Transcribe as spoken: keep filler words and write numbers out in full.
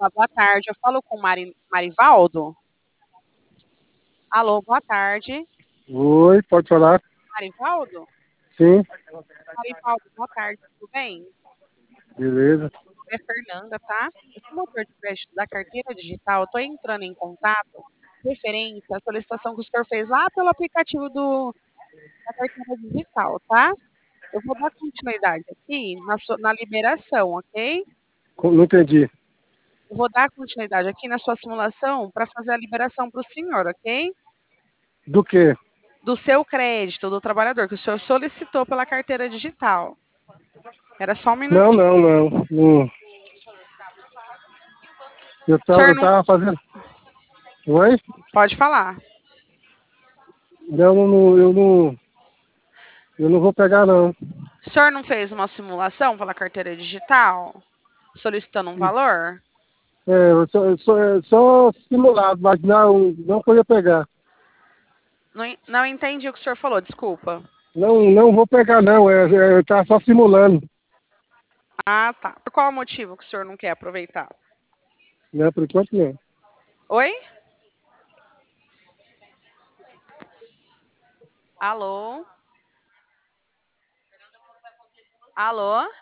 Olá, boa tarde. Eu falo com Mari, Marivaldo? Alô, boa tarde. Oi, pode falar? Marivaldo? Sim, Marivaldo, boa tarde, tudo bem? beleza. Meu nome é Fernanda, tá? Eu sou motor de crédito da carteira digital. Estou entrando em contato referente à solicitação que o senhor fez lá pelo aplicativo do, da carteira digital, tá? Eu vou dar continuidade aqui na, sua- na liberação, ok? Co- Não entendi. Eu vou dar continuidade aqui na sua simulação para fazer a liberação para o senhor, ok? Do que? Do seu crédito do trabalhador que o senhor solicitou pela carteira digital. Era só um Não, minutinho. não, não. Não. Eu O tava, senhor eu não tava fazendo. Oi? pode falar. Não, não, não, eu não. Eu não vou pegar, não. O senhor não fez uma simulação pela carteira digital, solicitando um valor? É, eu só, eu só, é só simulado, mas não, não que eu ia pegar. Não, en- não entendi o que o senhor falou, desculpa. Não, não vou pegar, não. É, é, eu tava só simulando. Ah, tá. Por qual motivo que o senhor não quer aproveitar? Né? Por enquanto, não. Oi? Alô? Alô?